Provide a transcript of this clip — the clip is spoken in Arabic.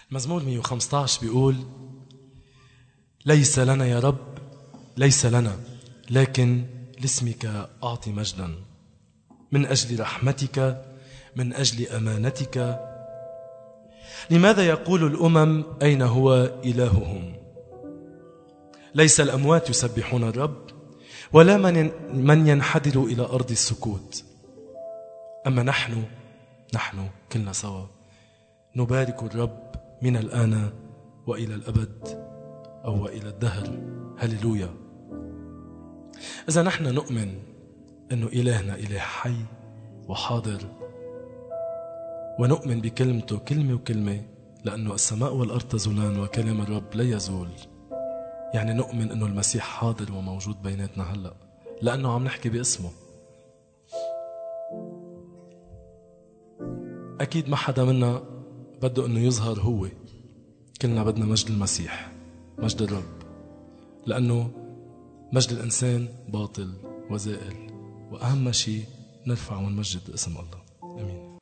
المزمور 115 بيقول: ليس لنا يا رب، ليس لنا، لكن لاسمك أعطي مجدا، من أجل رحمتك، من أجل أمانتك. لماذا يقول الأمم أين هو إلههم؟ ليس الأموات يسبحون الرب، ولا من ينحدر إلى أرض السكوت. أما نحن كلنا سوا نبارك الرب من الآن وإلى الأبد أو إلى الدهر. هللويا. إذا نحن نؤمن أنه إلهنا إله حي وحاضر، ونؤمن بكلمته كلمة وكلمة، لأنه السماء والأرض تزولان وكلام الرب لا يزول، يعني نؤمن أنه المسيح حاضر وموجود بيناتنا هلأ، لأنه عم نحكي باسمه. أكيد ما حدا منا بده أنه يظهر هو، كلنا بدنا مجد المسيح، مجد الرب، لأنه مجد الإنسان باطل وزائل، وأهم شيء نرفع ونمجد اسم الله. آمين.